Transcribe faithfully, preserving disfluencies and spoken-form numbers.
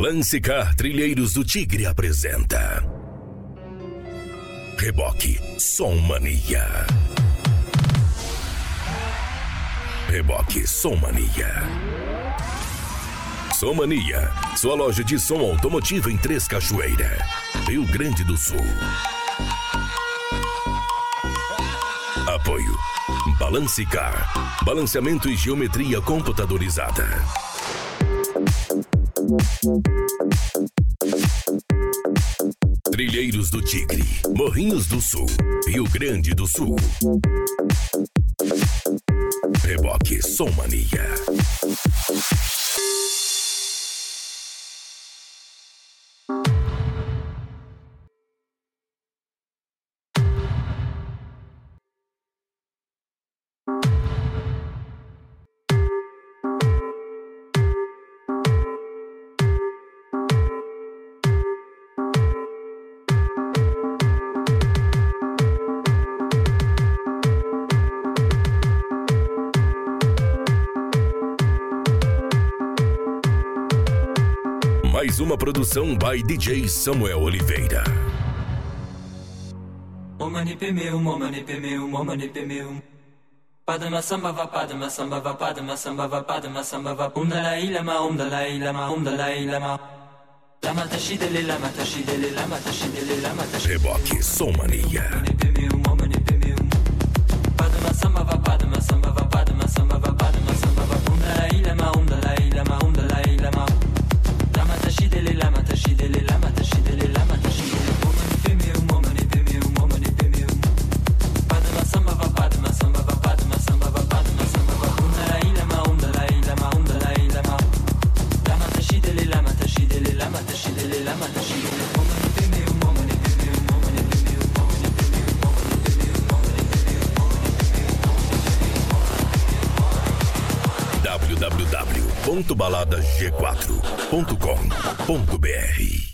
Balance Car Trilheiros do Tigre apresenta Reboque Som Mania. Reboque Som Mania. Som Mania, sua loja de som automotivo em Três Cachoeira, Rio Grande do Sul. Apoio Balance Car, balanceamento e geometria computadorizada. Trilheiros do Tigre, Morrinhos do Sul, Rio Grande do Sul. Reboque Som Mania. Mais uma produção by D J Samuel Oliveira. Momani pemeu, momani pemeu, momani pemeu. Padma samba va padma samba va padma samba va padma samba va um dalai lama um dalai lama um dalai lama. Lama tashidele lama tashidele lama tashidele lama tashidele. Reboque Som Mania. Momani pemeu, momani pemeu. Padma samba va padma samba va padma samba va padma samba va um dalai lama um dalai lama um dalai lama. Lama tashidele lama tashidele lama tashidele lama tashidele. Momani pemeu, momani pemeu, momani pemeu. Padma samba va padma samba va padma samba va padma samba va um dalai lama um dalai lama um dalai lama. Lama tashidele lama tashidele lama tashidele lama tashidele. Momani pemeu, momani pemeu, momani pemeu, momani pemeu, momani pemeu, momani pemeu, momani pemeu. w w w ponto balada g quatro ponto com ponto b r